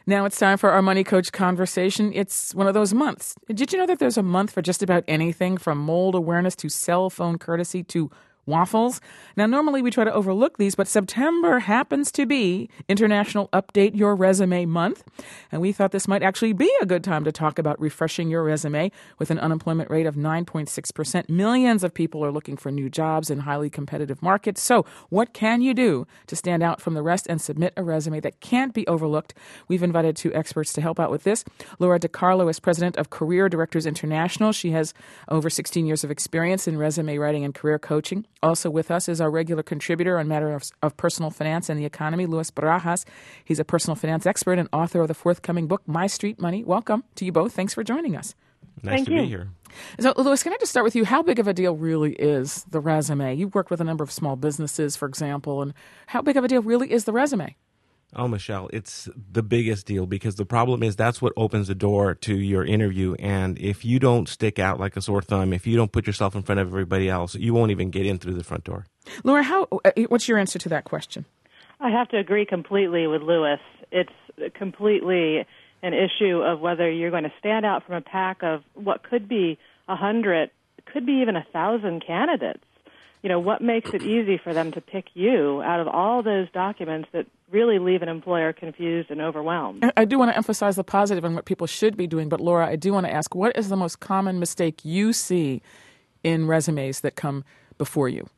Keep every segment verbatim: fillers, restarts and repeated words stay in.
Now it's time for our Money Coach conversation. It's one of those months. Did you know that there's a month for just about anything from mold awareness to cell phone courtesy to waffles? Now, normally we try to overlook these, but September happens to be International Update Your Resume Month. And we thought this might actually be a good time to talk about refreshing your resume. With an unemployment rate of nine point six percent, millions of people are looking for new jobs in highly competitive markets. So what can you do to stand out from the rest and submit a resume that can't be overlooked? We've invited two experts to help out with this. Laura DiCarlo is president of Career Directors International. She has over sixteen years of experience in resume writing and career coaching. Also with us is our regular contributor on matters of, of personal finance and the economy, Luis Barajas. He's a personal finance expert and author of the forthcoming book, My Street Money. Welcome to you both. Thanks for joining us. Nice Thank to you. be here. So, Luis, can I just start with you? How big of a deal really is the resume? You've worked with a number of small businesses, for example, and how big of a deal really is the resume? Oh, Michelle, it's the biggest deal because the problem is that's what opens the door to your interview. And if you don't stick out like a sore thumb, if you don't put yourself in front of everybody else, you won't even get in through the front door. Laura, how? What's your answer to that question? I have to agree completely with Lewis. It's completely an issue of whether you're going to stand out from a pack of what could be a hundred, could be even a thousand candidates. You know, what makes it easy for them to pick you out of all those documents that really leave an employer confused and overwhelmed? I do want to emphasize the positive and what people should be doing, but Laura, I do want to ask, what is the most common mistake you see in resumes that come before you?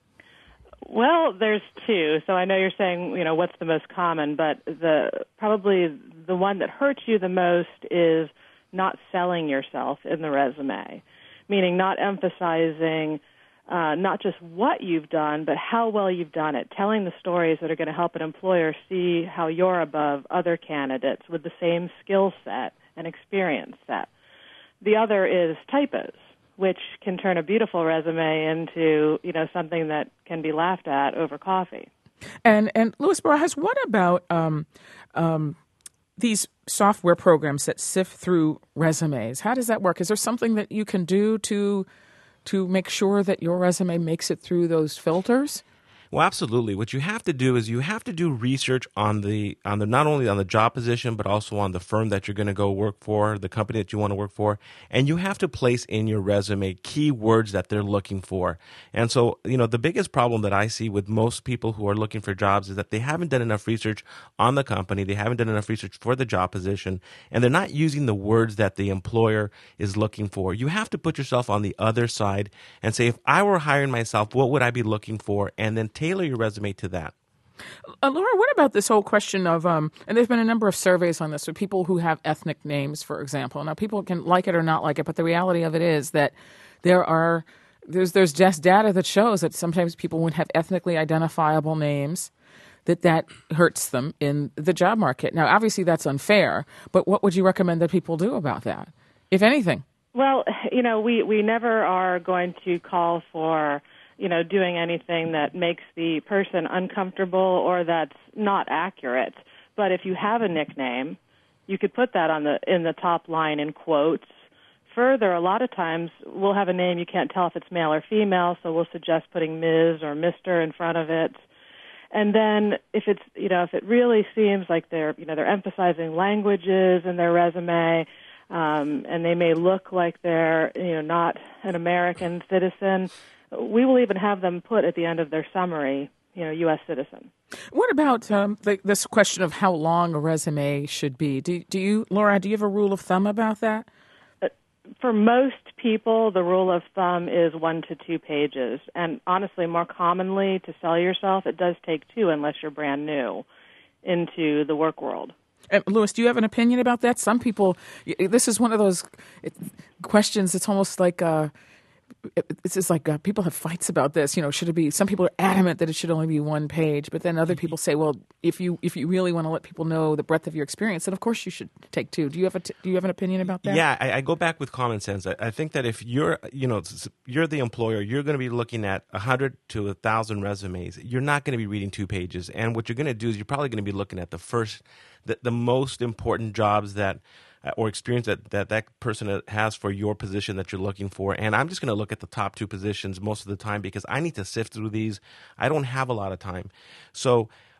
Well, there's two. So I know you're saying, you know, what's the most common, but the probably the one that hurts you the most is not selling yourself in the resume, meaning not emphasizing uh, not just what you've done, but how well you've done it, telling the stories that are going to help an employer see how you're above other candidates with the same skill set and experience set. The other is typos, which can turn a beautiful resume into, you know, something that can be laughed at over coffee. And and Luis Barajas, what about um, um, these software programs that sift through resumes? How does that work? Is there something that you can do to to make sure that your resume makes it through those filters? Well, absolutely. What you have to do is you have to do research on the on the not only on the job position, but also on the firm that you're going to go work for, the company that you want to work for, and you have to place in your resume keywords that they're looking for. And so, you know, the biggest problem that I see with most people who are looking for jobs is that they haven't done enough research on the company, they haven't done enough research for the job position, and they're not using the words that the employer is looking for. You have to put yourself on the other side and say, if I were hiring myself, what would I be looking for? And then tailor your resume to that. Uh, Laura, what about this whole question of, um, and there's been a number of surveys on this with people who have ethnic names, for example. Now, people can like it or not like it, but the reality of it is that there are, there's there's just data that shows that sometimes people would have ethnically identifiable names, that that hurts them in the job market. Now, obviously that's unfair, but what would you recommend that people do about that, if anything? Well, you know, we, we never are going to call for you know, doing anything that makes the person uncomfortable or that's not accurate. But if you have a nickname, you could put that on the in the top line in quotes. Further, a lot of times we'll have a name you can't tell if it's male or female, so we'll suggest putting Miz or Mister in front of it. And then if it's, you know, if it really seems like they're, you know, they're emphasizing languages in their resume, um, and they may look like they're, you know, not an American citizen, we will even have them put at the end of their summary, you know, U S citizen. What about um, the, this question of how long a resume should be? Do, do you, Laura, do you have a rule of thumb about that? Uh, for most people, the rule of thumb is one to two pages. And honestly, more commonly, to sell yourself, it does take two unless you're brand new into the work world. Uh, Luis, do you have an opinion about that? Some people, this is one of those questions, it's almost like... Uh, It's just like uh, people have fights about this. You know, should it be? Some people are adamant that it should only be one page, but then other people say, well, if you if you really want to let people know the breadth of your experience, then of course you should take two. Do you have a t- do you have an opinion about that? Yeah, I, I go back with common sense. I, I think that if you're you know you're the employer, you're going to be looking at a hundred to a thousand resumes. You're not going to be reading two pages, and what you're going to do is you're probably going to be looking at the first, the, the most important jobs that. Or experience that, that that person has for your position that you're looking for. And I'm just going to look at the top two positions most of the time because I need to sift through these. I don't have a lot of time. So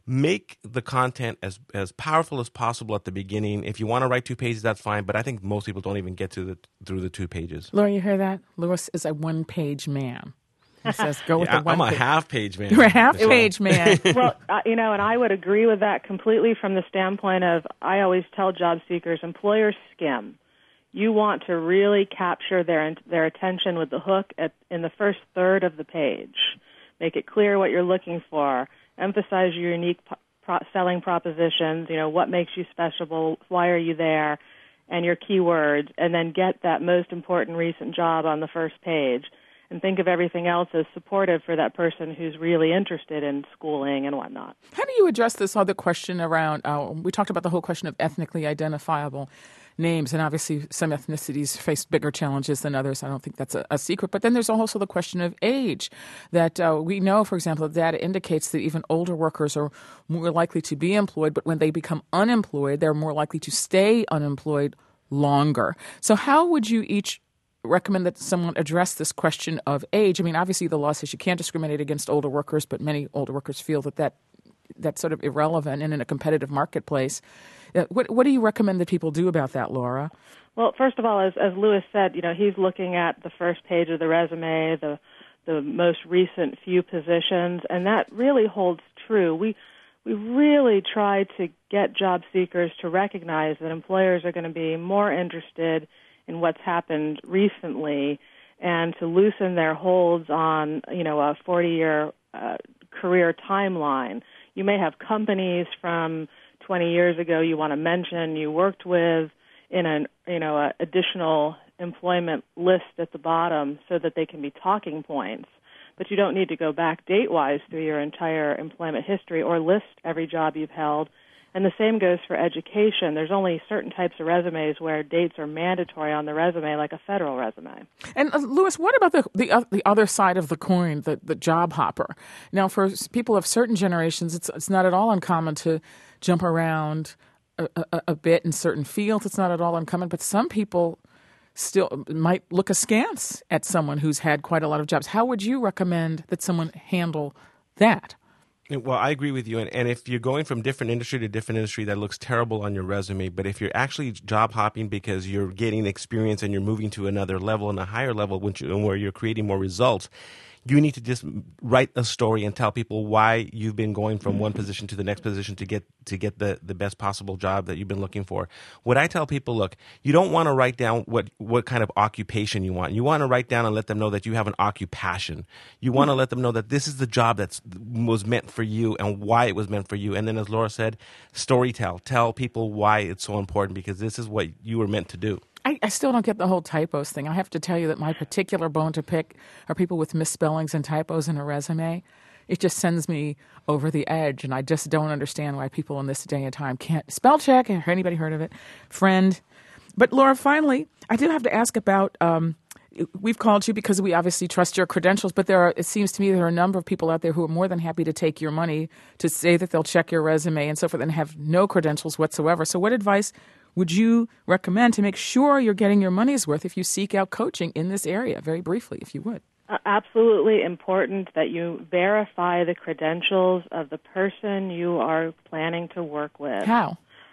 make the content as as powerful as possible at the beginning. If you want to write two pages, that's fine. But I think most people don't even get to the through the two pages. Laura, you hear that? Lewis is a one-page man. He says, "Go with yeah, the one." I'm a page. half-page man. You're a half-page man. Well, uh, you know, and I would agree with that completely from the standpoint of I always tell job seekers, employers skim. You want to really capture their their attention with the hook at, in the first third of the page. Make it clear what you're looking for. Emphasize your unique pro- selling propositions. You know, what makes you special? Why are you there? And your keywords. And then get that most important recent job on the first page. And think of everything else as supportive for that person who's really interested in schooling and whatnot. How do you address this other question around, uh, we talked about the whole question of ethnically identifiable names, and obviously some ethnicities face bigger challenges than others. I don't think that's a, a secret. But then there's also the question of age, that uh, we know, for example, the data indicates that even older workers are more likely to be employed, but when they become unemployed, they're more likely to stay unemployed longer. So how would you each recommend that someone address this question of age? I mean, obviously the law says you can't discriminate against older workers, but many older workers feel that, that that's sort of irrelevant and in a competitive marketplace. Uh, what, what do you recommend that people do about that, Laura? Well, first of all, as, as Lewis said, you know, he's looking at the first page of the resume, the the most recent few positions, and that really holds true. We we really try to get job seekers to recognize that employers are going to be more interested in what's happened recently and to loosen their holds on, you know, a forty-year uh, career timeline. You may have companies from twenty years ago you want to mention you worked with in an, you know, a additional employment list at the bottom so that they can be talking points. But you don't need to go back date-wise through your entire employment history or list every job you've held. And the same goes for education. There's only certain types of resumes where dates are mandatory on the resume, like a federal resume. And uh, Lewis, what about the the, uh, the other side of the coin, the, the job hopper? Now, for people of certain generations, it's it's not at all uncommon to jump around a, a, a bit in certain fields. It's not at all uncommon, but some people still might look askance at someone who's had quite a lot of jobs. How would you recommend that someone handle that? Well, I agree with you. And, and if you're going from different industry to different industry, that looks terrible on your resume. But if you're actually job hopping because you're getting experience and you're moving to another level and a higher level which, where you're creating more results, you need to just write a story and tell people why you've been going from one position to the next position to get to get the, the best possible job that you've been looking for. What I tell people, look, you don't want to write down what, what kind of occupation you want. You want to write down and let them know that you have an occupation. You want to let them know that this is the job that was meant for you and why it was meant for you. And then, as Laura said, story tell. Tell people why it's so important because this is what you were meant to do. I, I still don't get the whole typos thing. I have to tell you that my particular bone to pick are people with misspellings and typos in a resume. It just sends me over the edge, and I just don't understand why people in this day and time can't spell check. Have anybody heard of it? Friend. But Laura, finally, I do have to ask about, um, we've called you because we obviously trust your credentials, but there are, it seems to me there are a number of people out there who are more than happy to take your money to say that they'll check your resume and so forth and have no credentials whatsoever. So what advice would you recommend to make sure you're getting your money's worth if you seek out coaching in this area? Very briefly, if you would. Uh, absolutely important that you verify the credentials of the person you are planning to work with. How?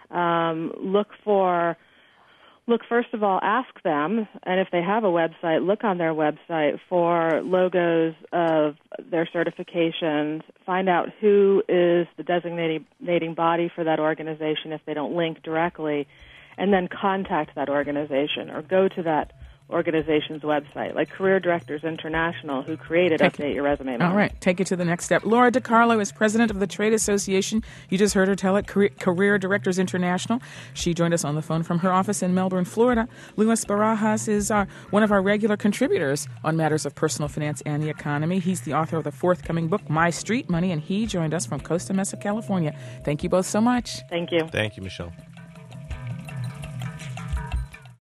Um, look for, look, first of all, ask them, and if they have a website, look on their website for logos of their certifications. Find out who is the designating body for that organization if they don't link directly, and then contact that organization or go to that organization's website, like Career Directors International, who created Take Update Your Resume. All right, take it to the next step. Laura DiCarlo is president of the trade association. You just heard her tell it, Career, Career Directors International. She joined us on the phone from her office in Melbourne, Florida. Luis Barajas is our, one of our regular contributors on matters of personal finance and the economy. He's the author of the forthcoming book, My Street Money, and he joined us from Costa Mesa, California. Thank you both so much. Thank you. Thank you, Michelle.